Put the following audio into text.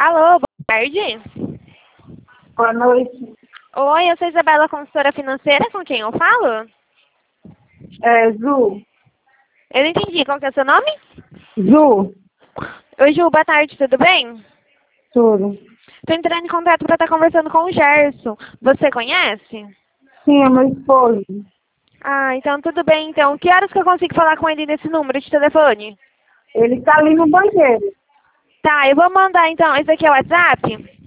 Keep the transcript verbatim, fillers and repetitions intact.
Alô, boa tarde. Boa noite. Oi, eu sou Isabela, consultora financeira, com quem eu falo? É, Zu. Eu não entendi, qual que é o seu nome? Zu. Oi, Ju, boa tarde, tudo bem? Tudo. Estou entrando em contato para estar conversando com o Gerson. Você conhece? Sim, é meu esposo. Ah, então tudo bem, então. Que horas que eu consigo falar com ele nesse número de telefone? Ele tá ali no banheiro. Tá, eu vou mandar então. Esse aqui é o WhatsApp?